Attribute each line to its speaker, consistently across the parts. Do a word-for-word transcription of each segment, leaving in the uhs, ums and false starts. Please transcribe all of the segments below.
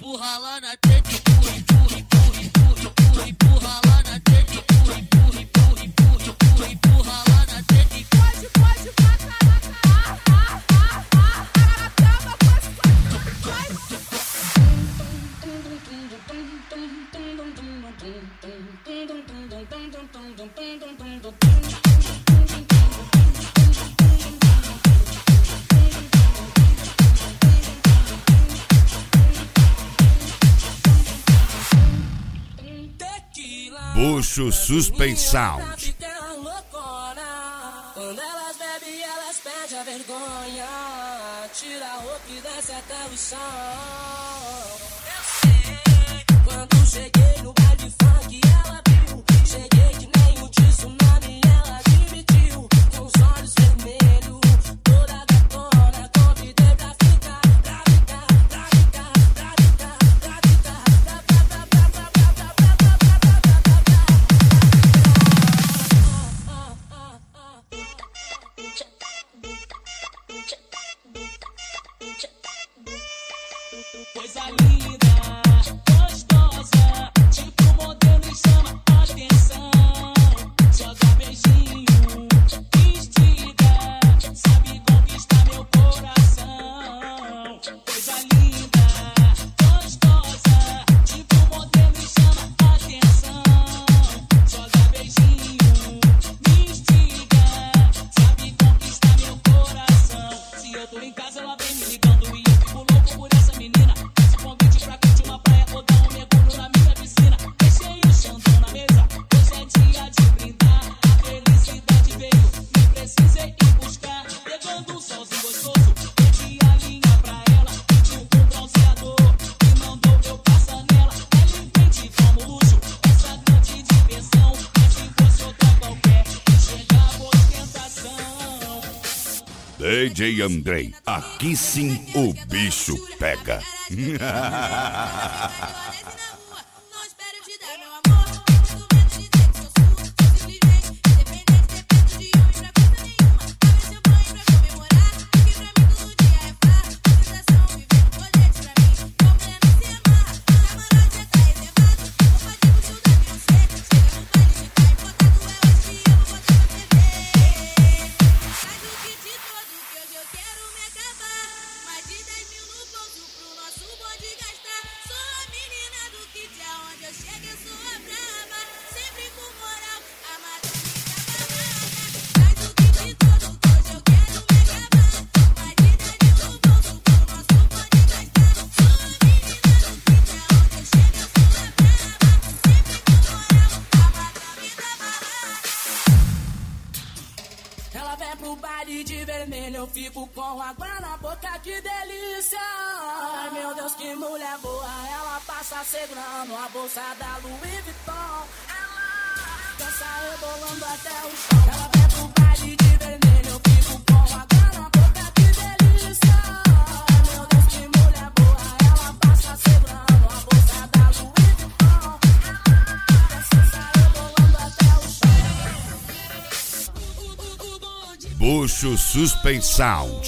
Speaker 1: empurra lá na teta, empurra, empurra, empurra, empurra, empurra, empurra lá na teta, empurra, empurra, empurra, empurra, empurra, empurra lá na teta.
Speaker 2: Pode, pode, pode,
Speaker 3: Bucho Suspensão.
Speaker 4: Quando elas bebem, elas perdem a vergonha. Tira a roupa e desce até o chão. Eu sei. Quando cheguei no baile funk, ela viu. Cheguei que nem um tsunami, ela admitiu. Com os olhos vermelhos, toda gatona, convidei pra ficar, pra ficar, pra ficar, pra ficar, pra ficar, pra ficar, pra ficar, pra coisa linda, gostosa, tipo modelo e chama atenção. Joga beijinho, vestida, sabe conquistar meu coração. Coisa linda, gostosa, tipo modelo e chama atenção. Joga beijinho, vestida, sabe conquistar meu coração. Se eu tô em casa, ela vem me ligando e eu fico louco por essa menina. Esse convite pra curtir uma praia ou dar um mergulho na minha piscina. Deixei o chantão na mesa, hoje é dia de brindar. A felicidade veio, nem precisei ir buscar. Pegando um solzinho gostoso, perdi a linha pra ela. Pediu um bronzeador e mandou eu passar nela. Ela entende como luxo, essa grande diversão. Mas se fosse outra qualquer, chegava ostentação.
Speaker 3: D J Andrei, aqui sim o bicho pega.
Speaker 4: Ela vem pro baile de vermelho, eu fico com água na boca, que delícia. Ai meu Deus, que mulher boa. Ela passa segurando a bolsa da Louis Vuitton. Ela dança rebolando até o chão. Ela vem pro baile de vermelho, eu fico com água na boca, que delícia. Ai meu Deus, que mulher boa. Ela passa segurando a bolsa da Louis Vuitton. Ela dança rebolando até o chão.
Speaker 3: Bucho Suspensão.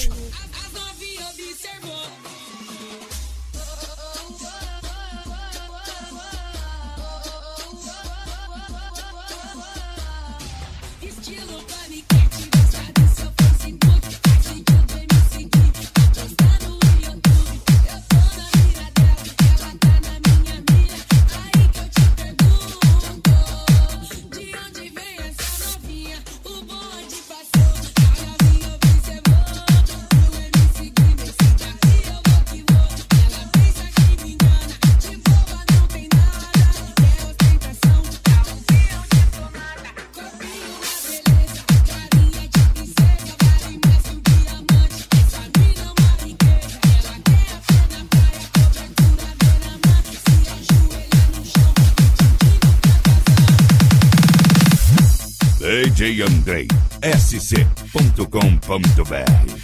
Speaker 4: Estilo paniquete, gosta do seu Facebook. A gente vem me seguir, postar no YouTube. Eu tô na mira dela, ela tá na minha mira. Aí que eu te pergunto, de onde vem essa novinha? O bonde passou, a novinha observou. O M C que me cita, e eu vou que vou. Ela pensa que me engana, de boba não tem nada. É ostentação, tá ouvindo onde tô nada. Corpinho na beleza, carinha de princesa, vale mais que um diamante. Essa mina é uma riqueza, ela quer a pé na praia, cobertura beira-mar. Se ajoelha no chão, pedindo pra casar.
Speaker 3: D J Andrei, S C ponto com ponto B R.